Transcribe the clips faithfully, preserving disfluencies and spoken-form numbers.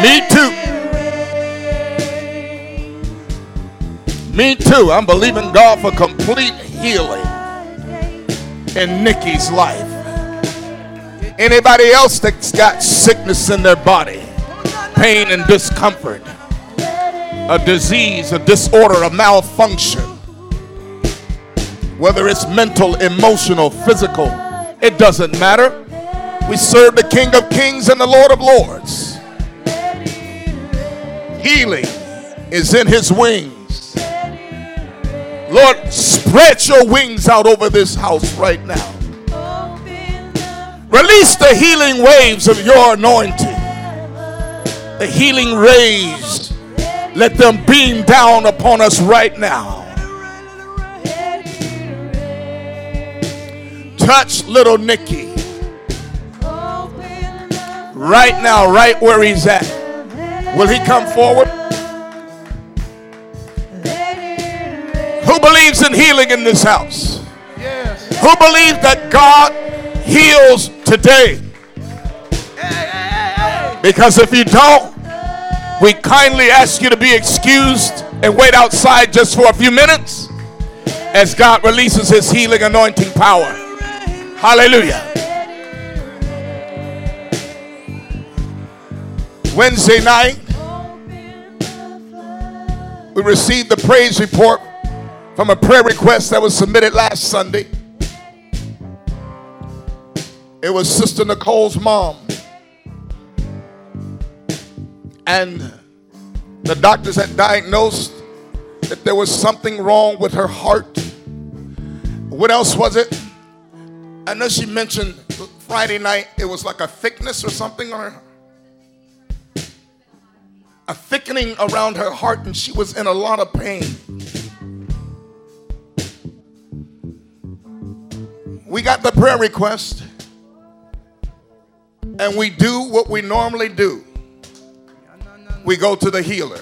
Me too. Me too. I'm believing God for complete healing in Nikki's life. Anybody else that's got sickness in their body, pain and discomfort, a disease, a disorder, a malfunction, whether it's mental, emotional, physical, it doesn't matter. We serve the King of Kings and the Lord of Lords. Healing is in his wings. Lord, spread your wings out over this house right now. Release the healing waves of your anointing. The healing rays, let them beam down upon us right now. Touch little Nicky right now, right where he's at. Will he come forward? Who believes in healing in this house? Yes. Who believes that God heals today? Because if you don't, we kindly ask you to be excused and wait outside just for a few minutes as God releases his healing anointing power. Hallelujah. Wednesday night, we received the praise report from a prayer request that was submitted last Sunday. It was Sister Nicole's mom. And the doctors had diagnosed that there was something wrong with her heart. What else was it? I know she mentioned Friday night it was like a thickness or something on her. A thickening around her heart, and she was in a lot of pain. We got the prayer request, and we do what we normally do. We go to the healer.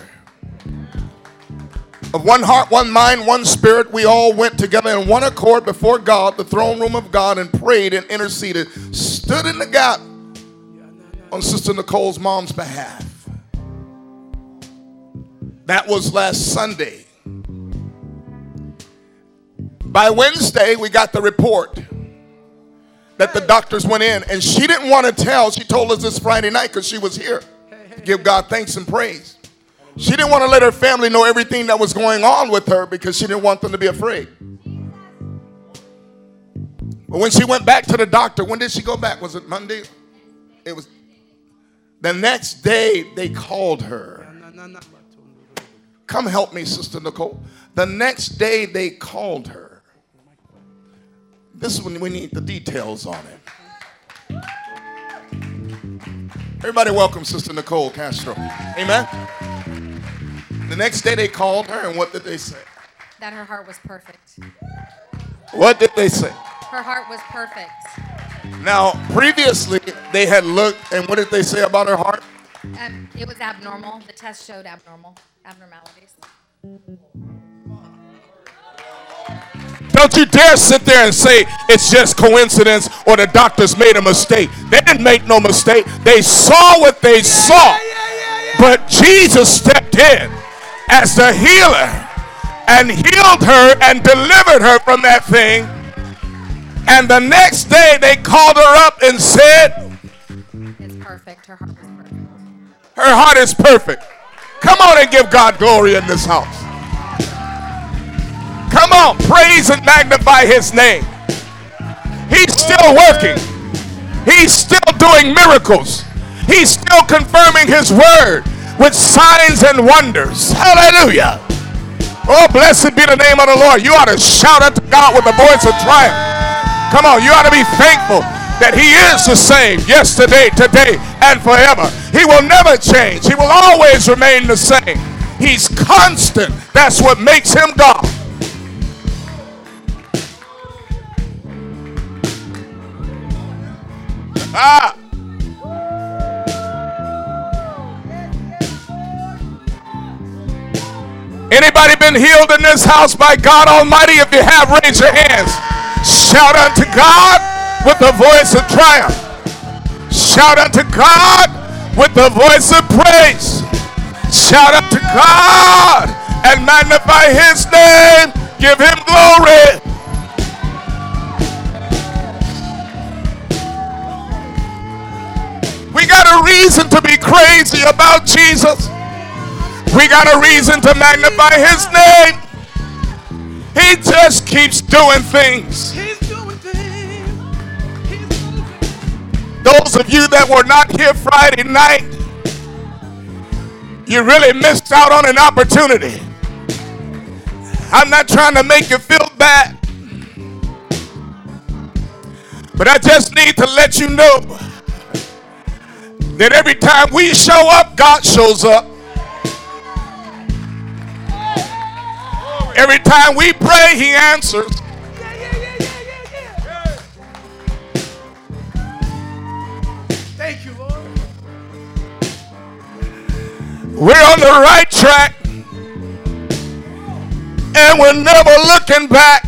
Of one heart, one mind, one spirit, we all went together in one accord before God, the throne room of God, and prayed and interceded, stood in the gap on Sister Nicole's mom's behalf. That was last Sunday. By Wednesday, we got the report that the doctors went in, and she didn't want to tell. She told us this Friday night because she was here to give God thanks and praise. She didn't want to let her family know everything that was going on with her because she didn't want them to be afraid. But when she went back to the doctor, when did she go back? Was it Monday? It was the next day they called her. Come help me, Sister Nicole. The next day they called her. This is when we need the details on it. Everybody welcome Sister Nicole Castro. Amen. The next day they called her, and what did they say? That her heart was perfect. What did they say? Her heart was perfect. Now, previously they had looked, and what did they say about her heart? Um, it was abnormal. The test showed abnormal abnormalities. Don't you dare sit there and say it's just coincidence or the doctors made a mistake. They didn't make no mistake. They saw what they saw. But Jesus stepped in as the healer and healed her and delivered her from that thing. And the next day they called her up and said, it's perfect. Her heart was perfect. Her heart is perfect. Come on and give God glory in this house. Come on, praise and magnify his name. He's still working. He's still doing miracles. He's still confirming his word with signs and wonders. Hallelujah. Oh, blessed be the name of the Lord. You ought to shout unto God with a voice of triumph. Come on, you ought to be thankful that he is the same yesterday, today, and forever. He will never change. He will always remain the same. He's constant. That's what makes him God. Ah. Anybody been healed in this house by God Almighty? If you have, raise your hands. Shout unto God with a voice of triumph. Shout unto God with the voice of praise. Shout out to God and magnify his name. Give him glory. We got a reason to be crazy about Jesus. We got a reason to magnify his name. He just keeps doing things. He's doing things. He's doing things. Those of you that were not here Friday night, you really missed out on an opportunity. I'm not trying to make you feel bad, but I just need to let you know that every time we show up, God shows up. Every time we pray, he answers. Yeah, yeah, yeah, yeah, yeah, yeah. Thank you, Lord. We're on the right track, and we're never looking back.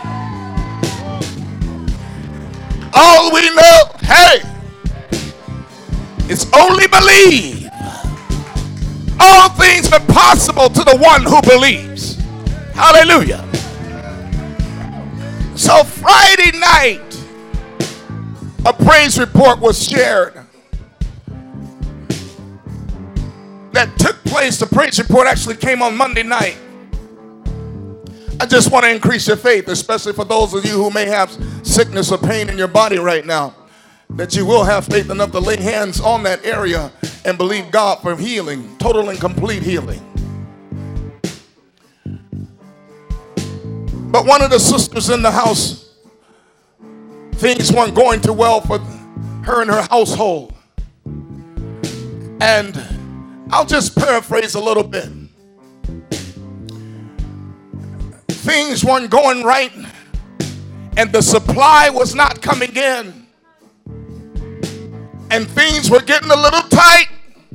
All we know, hey, is only believe. All things are possible to the one who believes. Hallelujah. So Friday night, a praise report was shared that took place. The praise report actually came on Monday night. I just want to increase your faith, especially for those of you who may have sickness or pain in your body right now, that you will have faith enough to lay hands on that area and believe God for healing, total and complete healing. But one of the sisters in the house, things weren't going too well for her and her household. And I'll just paraphrase a little bit. Things weren't going right, and the supply was not coming in. And things were getting a little tight,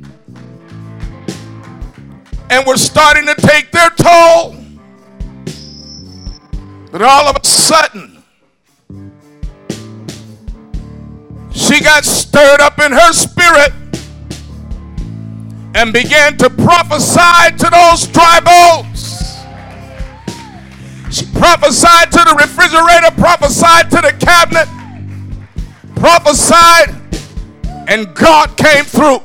and were starting to take their toll. But all of a sudden, she got stirred up in her spirit and began to prophesy to those dry bones. She prophesied to the refrigerator, prophesied to the cabinet, prophesied, and God came through.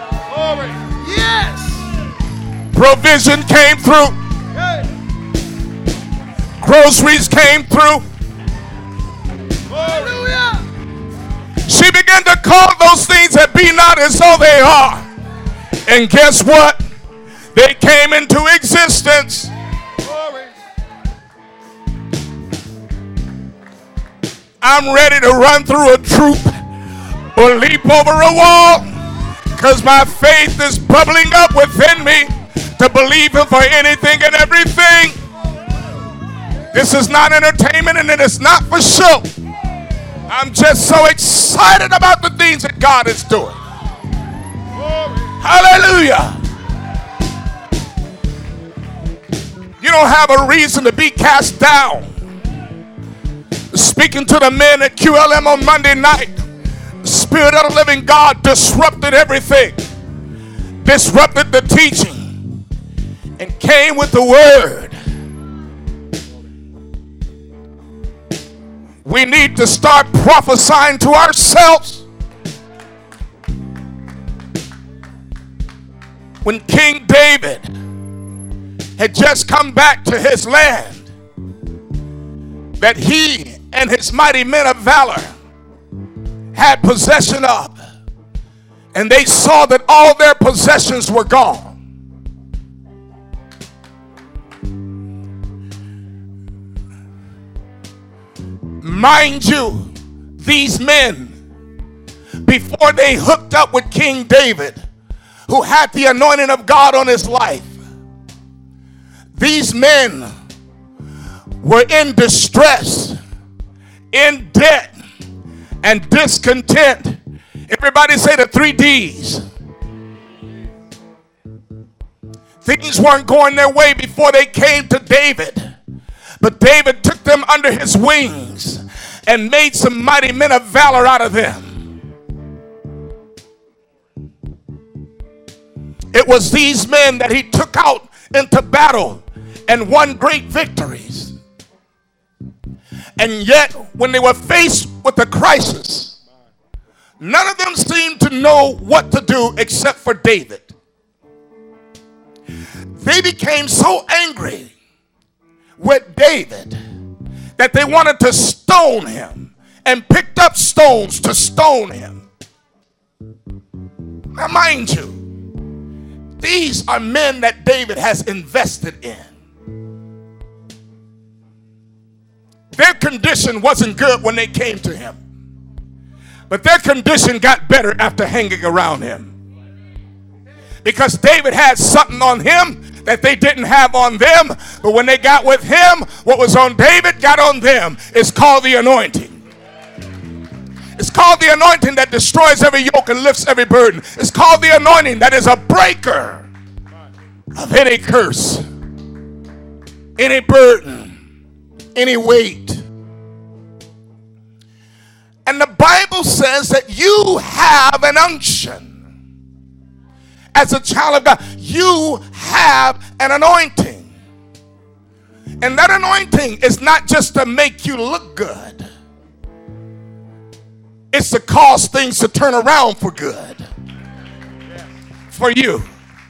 Yes. Provision came through. Groceries came through. Hallelujah. She began to call those things that be not as though they are. And guess what? They came into existence. I'm ready to run through a troop or leap over a wall, because my faith is bubbling up within me to believe him for anything and everything. This is not entertainment, and it is not for show. I'm just so excited about the things that God is doing. Hallelujah. You don't have a reason to be cast down. Speaking to the men at Q L M on Monday night, the Spirit of the living God disrupted everything, disrupted the teaching, and came with the word. We need to start prophesying to ourselves. When King David had just come back to his land, that he and his mighty men of valor had possession of, and they saw that all their possessions were gone. Mind you, these men, before they hooked up with King David, who had the anointing of God on his life, these men were in distress, in debt, and discontent. Everybody say the three D's. Things weren't going their way before they came to David. But David took them under his wings and made some mighty men of valor out of them. It was these men that he took out into battle and won great victories. And yet, when they were faced with a crisis, none of them seemed to know what to do except for David. They became so angry with David that they wanted to stone him and picked up stones to stone him. Now, mind you, these are men that David has invested in. Their condition wasn't good when they came to him, but their condition got better after hanging around him. Because David had something on him that they didn't have on them, but when they got with him, what was on David got on them. It's called the anointing. It's called the anointing that destroys every yoke and lifts every burden. It's called the anointing that is a breaker of any curse, any burden, any weight. And the Bible says that you have an unction. As a child of God, you have an anointing. And that anointing is not just to make you look good. It's to cause things to turn around for good. For you.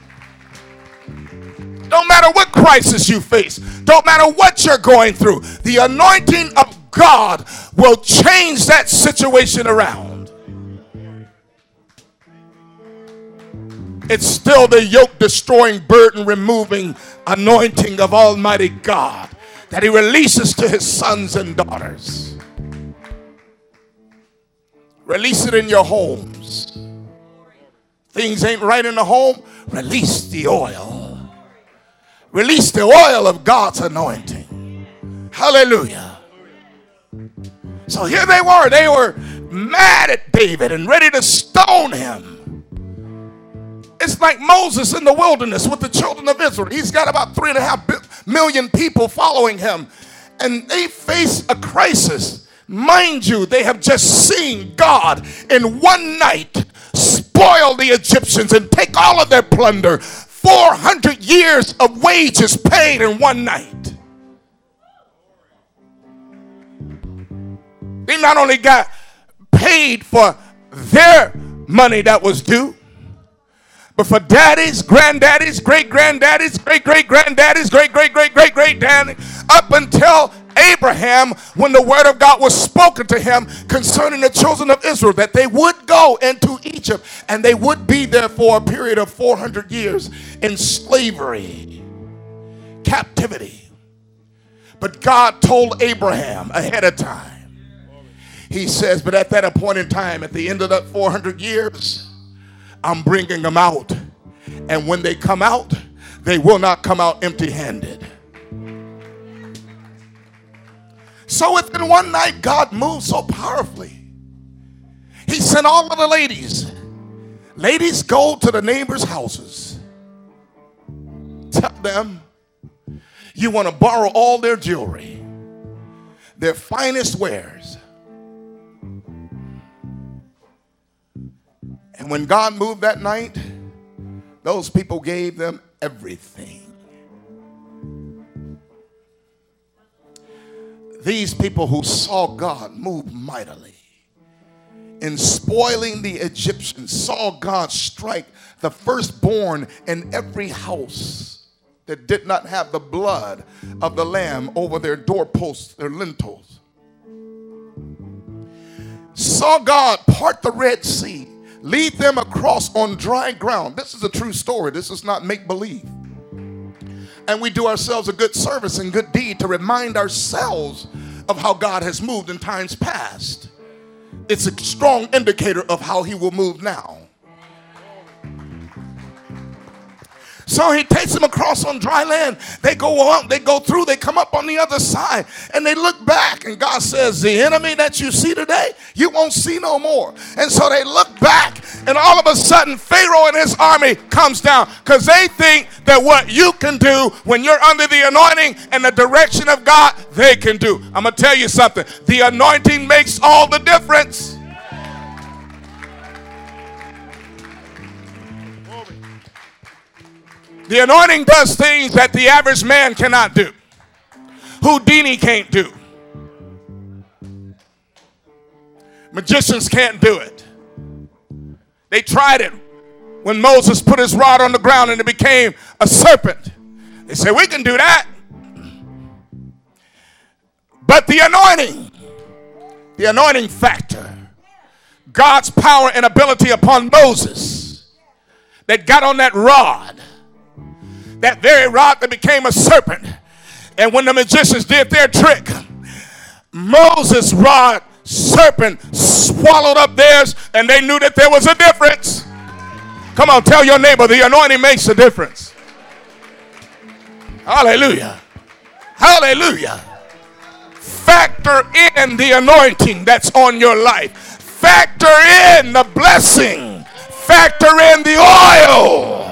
Don't matter what crisis you face. Don't matter what you're going through. The anointing of God will change that situation around. It's still the yoke destroying, burden removing anointing of Almighty God that he releases to his sons and daughters. Release it in your homes. Things ain't right in the home. Release the oil. Release the oil of God's anointing. Hallelujah. So here they were. They were mad at David and ready to stone him. It's like Moses in the wilderness with the children of Israel. He's got about three and a half million people following him. And they face a crisis. Mind you, they have just seen God in one night spoil the Egyptians and take all of their plunder. four hundred years of wages paid in one night. They not only got paid for their money that was due, but for daddies, granddaddies, great-granddaddies, great-great-granddaddies, great-great-great-great-great-daddy, up until Abraham, when the word of God was spoken to him concerning the children of Israel, that they would go into Egypt and they would be there for a period of four hundred years in slavery, captivity. But God told Abraham ahead of time. He says, but at that appointed time, at the end of that four hundred years, I'm bringing them out. And when they come out, they will not come out empty-handed. So within one night, God moved so powerfully. He sent all of the ladies. Ladies, go to the neighbors' houses. Tell them you want to borrow all their jewelry, their finest wares. And when God moved that night, those people gave them everything. These people who saw God move mightily in spoiling the Egyptians, saw God strike the firstborn in every house that did not have the blood of the lamb over their doorposts, their lintels. Saw God part the Red Sea, lead them across on dry ground. This is a true story. This is not make-believe. And we do ourselves a good service and good deed to remind ourselves of how God has moved in times past. It's a strong indicator of how he will move now. So he takes them across on dry land. They go out, they go through, they come up on the other side, and they look back, and God says, the enemy that you see today, you won't see no more. And so they look back, and all of a sudden, Pharaoh and his army comes down, because they think that what you can do when you're under the anointing and the direction of God, they can do. I'm going to tell you something. The anointing makes all the difference. The anointing does things that the average man cannot do. Houdini can't do. Magicians can't do it. They tried it when Moses put his rod on the ground and it became a serpent. They said, we can do that. But the anointing, the anointing factor, God's power and ability upon Moses that got on that rod, that very rod that became a serpent. And when the magicians did their trick, Moses' rod, serpent, swallowed up theirs, and they knew that there was a difference. Come on, tell your neighbor, the anointing makes a difference. Hallelujah. Hallelujah. Factor in the anointing that's on your life. Factor in the blessing. Factor in the oil.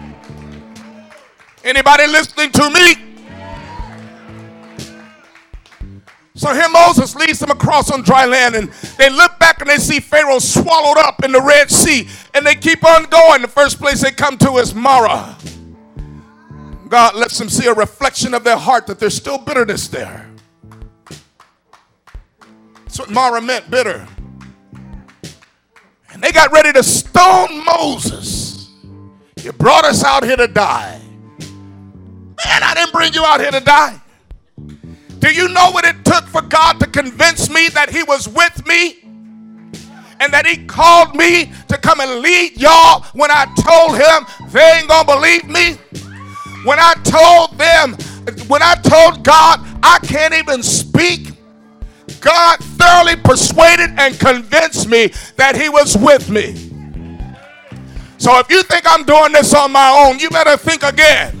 Anybody listening to me? So here Moses leads them across on dry land, and they look back and they see Pharaoh swallowed up in the Red Sea, and they keep on going. The first place they come to is Marah. God lets them see a reflection of their heart, that there's still bitterness there. That's what Marah meant, bitter. And they got ready to stone Moses. You brought us out here to die. Man, I didn't bring you out here to die. Do you know what it took for God to convince me that he was with me? And that he called me to come and lead y'all when I told him they ain't gonna believe me? When I told them, when I told God I can't even speak, God thoroughly persuaded and convinced me that he was with me. So if you think I'm doing this on my own, you better think again.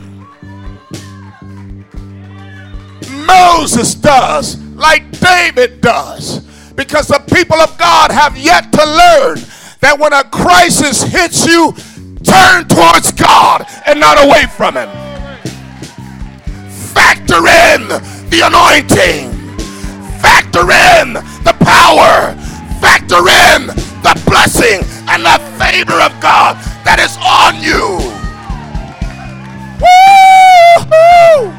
Moses does, like David does, because the people of God have yet to learn that when a crisis hits you, turn towards God and not away from him. Factor in the anointing. Factor in the power. Factor in the blessing and the favor of God that is on you. Woo-hoo!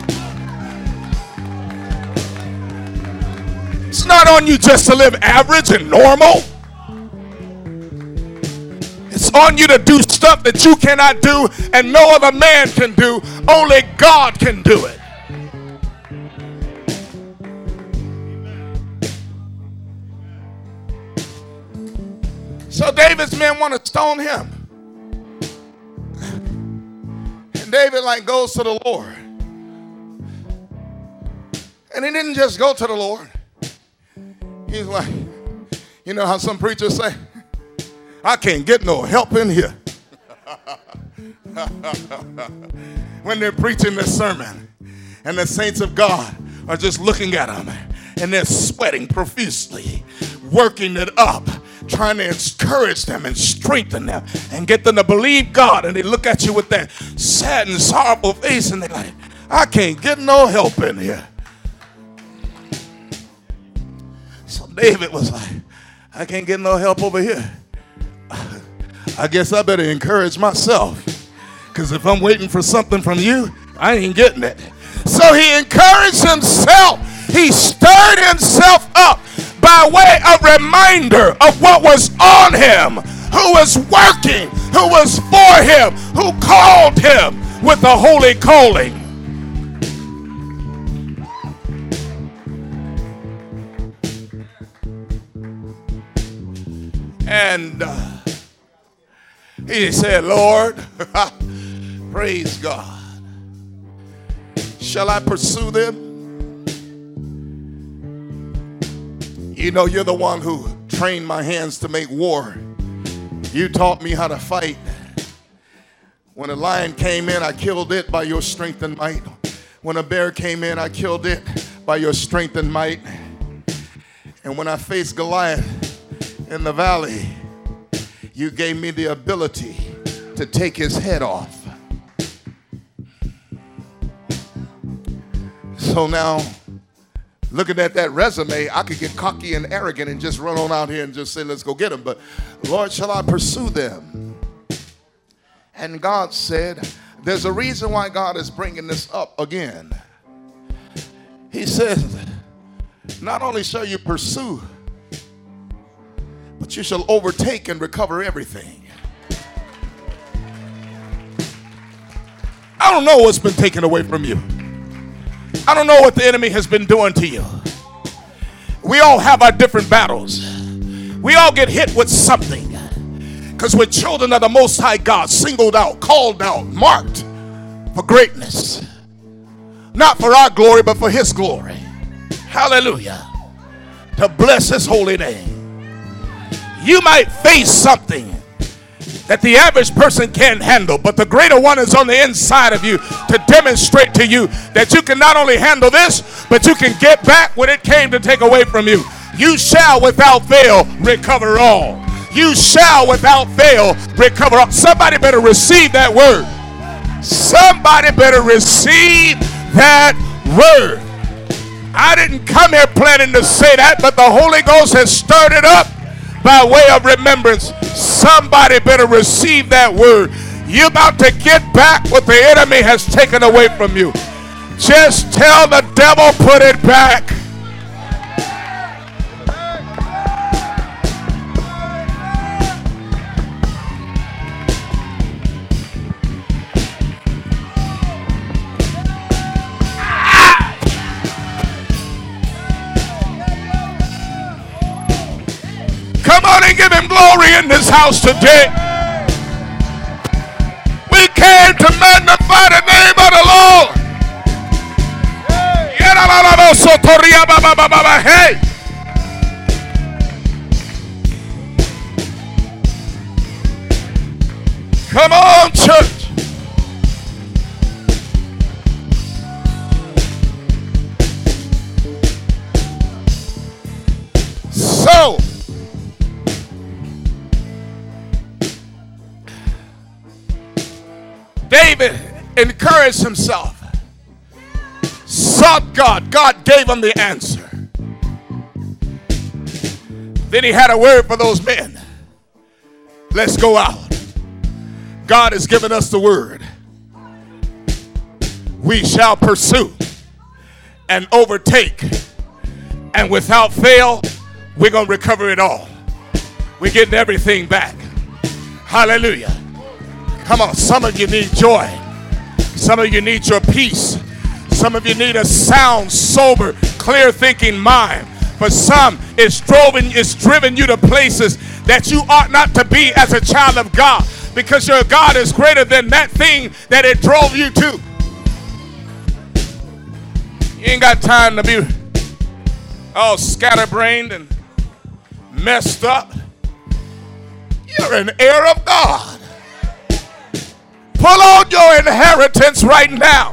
It's not on you just to live average and normal. It's on you to do stuff that you cannot do and no other man can do. Only God can do it. So David's men want to stone him. And David like goes to the Lord. And he didn't just go to the Lord. He's like, you know how some preachers say, I can't get no help in here. When they're preaching this sermon and the saints of God are just looking at them and they're sweating profusely, working it up, trying to encourage them and strengthen them and get them to believe God, and they look at you with that sad and sorrowful face and they're like, I can't get no help in here. So David was like, I can't get no help over here. I guess I better encourage myself, because if I'm waiting for something from you, I ain't getting it. So he encouraged himself. He stirred himself up by way of reminder of what was on him, who was working, who was for him, who called him with a holy calling. And uh, he said, Lord, praise God. Shall I pursue them? You know, you're the one who trained my hands to make war. You taught me how to fight. When a lion came in, I killed it by your strength and might. When a bear came in, I killed it by your strength and might. And when I faced Goliath in the valley, you gave me the ability to take his head off. So now, looking at that resume, I could get cocky and arrogant and just run on out here and just say, let's go get him. But Lord, shall I pursue them? And God said, There's a reason why God is bringing this up again. He says, not only shall you pursue, but you shall overtake and recover everything. I don't know what's been taken away from you. I don't know what the enemy has been doing to you. We all have our different battles. We all get hit with something. Because we're children of the Most High God, singled out, called out, marked for greatness. Not for our glory, but for his glory. Hallelujah. To bless his holy name. You might face something that the average person can't handle, but the greater one is on the inside of you to demonstrate to you that you can not only handle this, but you can get back what it came to take away from you. You shall without fail recover all. You shall without fail recover all. Somebody better receive that word. Somebody better receive that word. I didn't come here planning to say that, but the Holy Ghost has stirred it up by way of remembrance. Somebody better receive that word. You're about to get back what the enemy has taken away from you. Just tell the devil, put it back. Come on and give him glory in this house today. We came to magnify the name of the Lord. Hey. Come on, church. So, David encouraged himself, sought God. God gave him the answer. Then he had a word for those men. Let's go out. God has given us the word. We shall pursue and overtake, and without fail, we're going to recover it all. We're getting everything back. Hallelujah. Come on, some of you need joy. Some of you need your peace. Some of you need a sound, sober, clear-thinking mind. For some, it's driven, it's driven you to places that you ought not to be as a child of God, because your God is greater than that thing that it drove you to. You ain't got time to be all scatterbrained and messed up. You're an heir of God. Pull on your inheritance right now.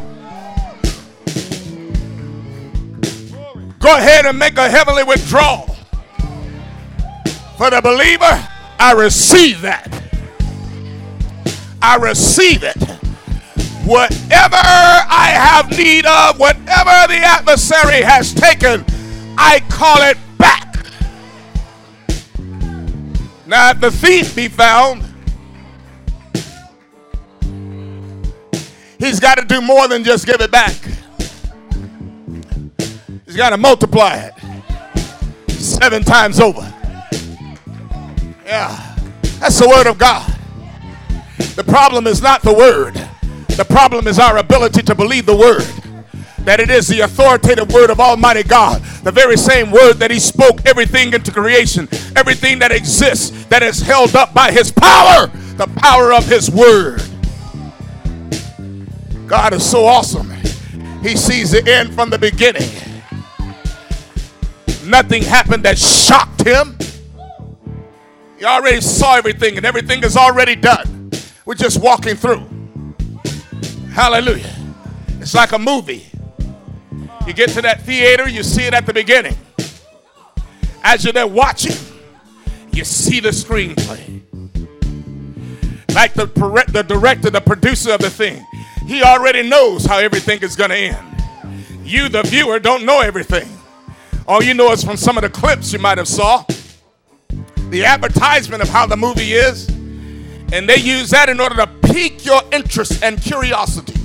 Go ahead and make a heavenly withdrawal. For the believer, I receive that. I receive it. Whatever I have need of, whatever the adversary has taken, I call it back. Now, if the thief be found, he's got to do more than just give it back. He's got to multiply it seven times over. Yeah, that's the word of God. The problem is not the word. The problem is our ability to believe the word. That it is the authoritative word of Almighty God. The very same word that he spoke everything into creation. Everything that exists, that is held up by his power. The power of his word. God is so awesome. He sees the end from the beginning. Nothing happened that shocked him. He already saw everything, and everything is already done. We're just walking through. Hallelujah. It's like a movie. You get to that theater, you see it at the beginning. As you're there watching, you see the screenplay. Like the, the director, the producer of the thing, he already knows how everything is going to end. You, the viewer, don't know everything. All you know is from some of the clips you might have saw, the advertisement of how the movie is, and they use that in order to pique your interest and curiosity.